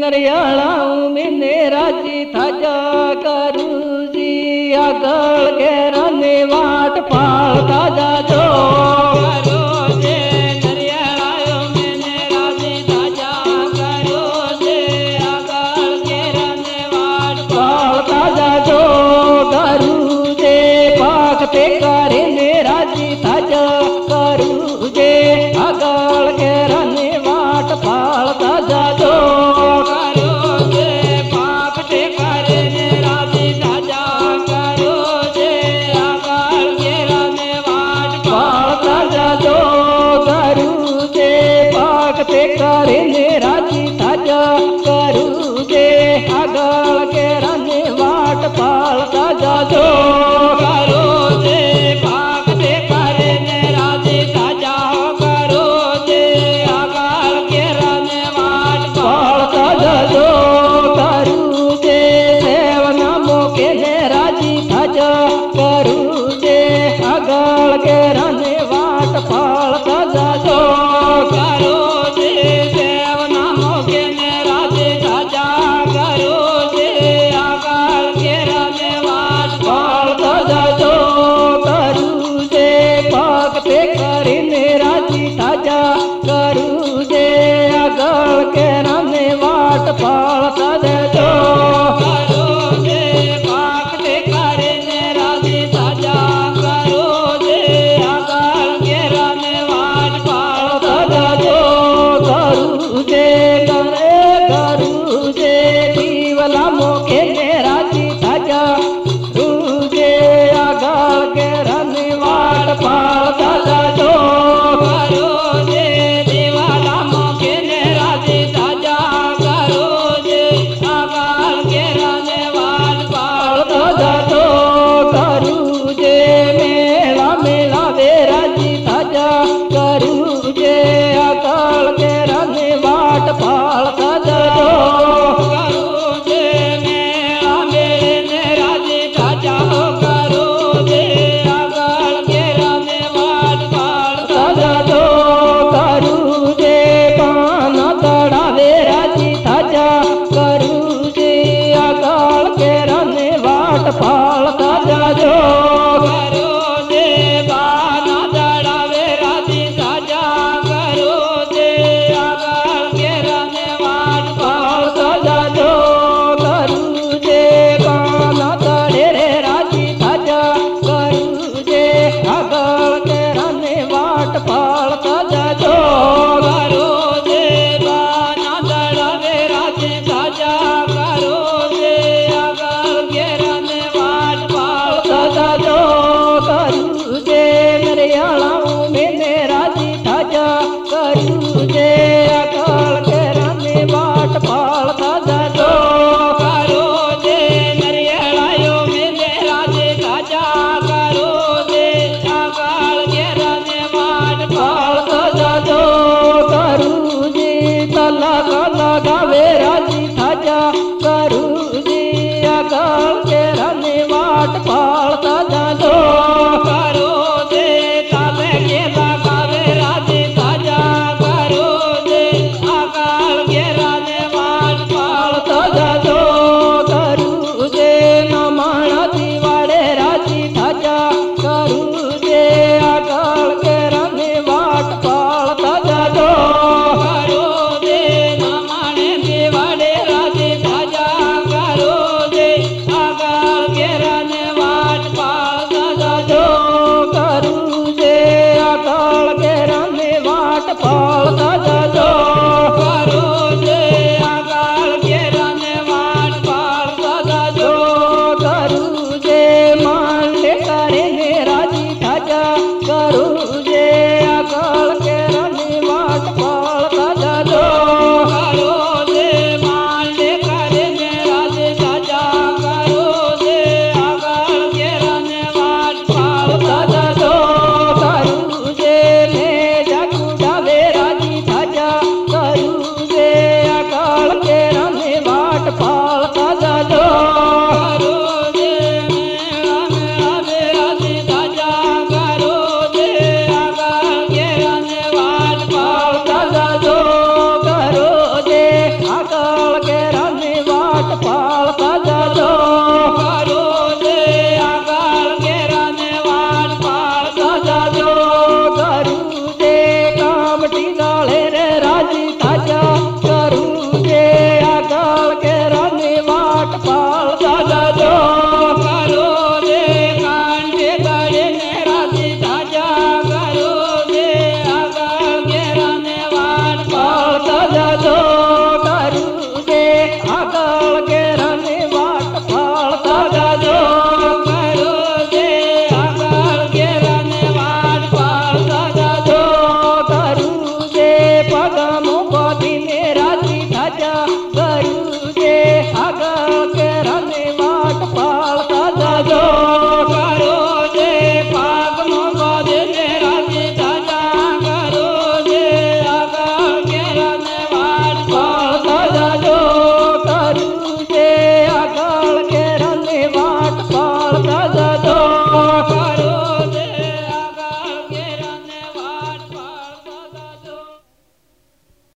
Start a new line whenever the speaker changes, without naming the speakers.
नरियाळाऊं मैंने राजी थाजा करूं जी आगल के राने वाट पालता जाजो करो जे नरियाळाऊं मैंने राजी थाजा करो जे आगल के राने वाट पालता जाजो करूं जे पाकते करे ने राजी थाजा करूं जे आगल के राने वाट पालता जाजो करे ने राजी थाजा करूं जे आगल के राने वाट पालता जाजो करो जे भागते करे ने राजी थाजा करो जे आगल के राने वाट पालता जाजो करूं जे सेवना मोके ने राजी थाजा करूं जे आगल के राने वाट पालता जाजो करो करूं जे आगल के राने वाट पालता जाजो करो जे पाकते करे ने राजी थाजा करो जे आगल के राने वाट पालता जाजो करूं जे करूं जे दीवला मोके ने राजी थाजा करूं जे आगल के राने वाट पालता जाजो करूं जे आगल के राने वाट पालता जाजो करूं जे मेला मेले ने राजी थाजा करूं जे आगल के राने वाट पालता जाजो करूं जे काना दड़ावे राजी थाजा करूं जे आगल के राने वाट पालता जाजो पालता जाजो करो जे बाना दड़ावे राजी थाजा करो जे आगल के राने वाट पालता जाजो करूं जे नरियाळाऊं मैंने राजी थाजा करूं जे आगल के राने वाट पालता जाजो करो जे नरियाळाऊं मैंने राजी थाजा करो जे आगल के राने पालता जाजो करूं जी तलक लगावे राजी थाजा करूं जी आगल के राने वाट पालता जाजो करो जे ताले के लगावे राजी थाजा करो जे आगल के राने वाट पालता जाजो करूं जे नमाणा दिवाड़े राजी थाजा करूं जे आगल के राने वाट पालता जाजो करो जे नमाणे दिवाड़े राजी थाजा करो जे आगल के राने वाट पालता जाजो करूं जे आगल के राने वाट पालता